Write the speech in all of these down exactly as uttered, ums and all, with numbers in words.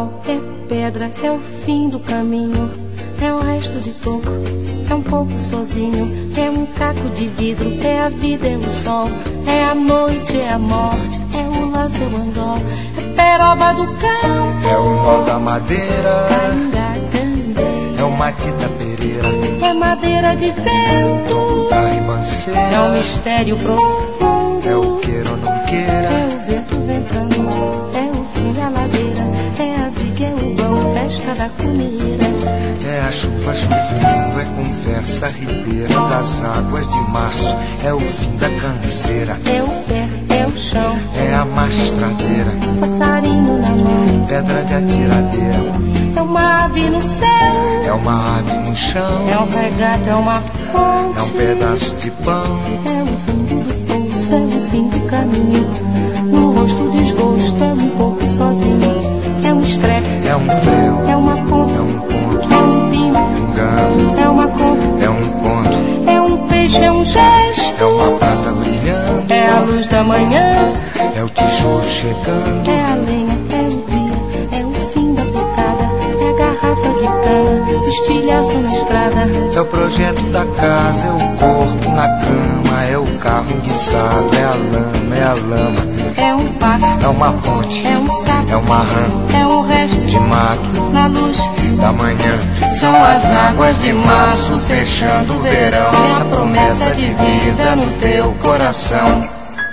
pau, é pedra, é o fim do caminho, é o resto de toco, é um pouco sozinho, é um caco de vidro, é a vida, é o sol, é a noite, é a morte, é o laço, é o anzol, é peroba do campo, é o nó da madeira, é o matita pereira, é madeira de vento, da ribanceira, é um mistério profundo, é o queira ou não queira, é o vento ventando, é o fim da ladeira, é a viga, é o vão, festa da cuneira, é a chuva chovendo, é conversa ribeira das águas de março, é o fim da canseira, é o pé, é o chão, é a mastradeira, passarinho na mão, pedra de atiradeira, é uma ave no céu, é uma ave no chão, é um regato, é uma fonte, é um pedaço de pão, é o fundo do poço, é o fim do caminho, no rosto desgosto, é um pouco sozinho, é um estrepe, é um prego, é uma ponta, é um ponto, é um pino, pingando, é uma conta, é um conto, é um peixe, é um gesto, é uma prata brilhando, é a luz da manhã, é o tijolo chegando, é a lenha, é o dia, é o fim da picada, é a garrafa de cana, o estilhaço na estrada, é o projeto da casa, é o corpo na cama, é o carro enguiçado, é a lama, é a lama, é um passo, é uma ponte, é um sapo, é uma rã, é um resto de mato, na luz da manhã, são as águas de março fechando o verão, é a promessa de vida no teu coração.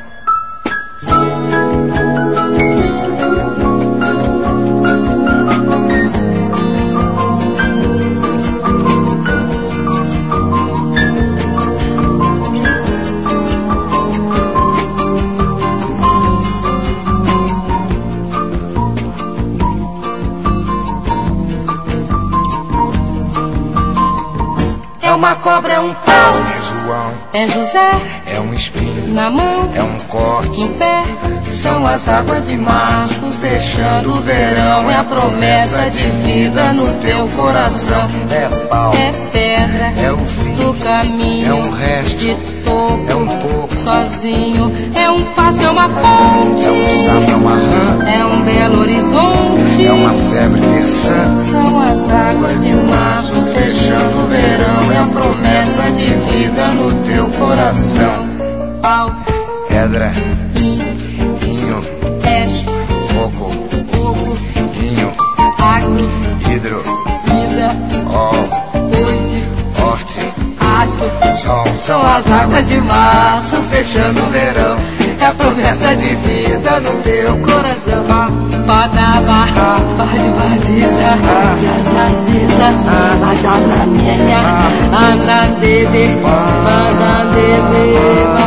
É uma cobra, é um pau, é João, é José, é um espinho, na mão, é um corte, no pé, são as águas de março fechando o verão, é a promessa de vida no teu coração, é pau, é pedra, é o fim do caminho, é um resto, de topo, é um pouco, sozinho, é um passo, é uma ponte, é um sapo, é uma rã, é um belo horizonte, é uma febre terçã, são as águas de março fechando o verão, é a promessa de vida no teu coração. Pau, pedra, inho, inho, peixe, fogo, fogo, inho, agro, hidro, vida, ó, noite, horte, aço, sol, são as águas de março fechando o verão, é a promessa de vida no teu coração. Badaba, bazibaziza, zazaziza, azananenha, anandede, bandandede.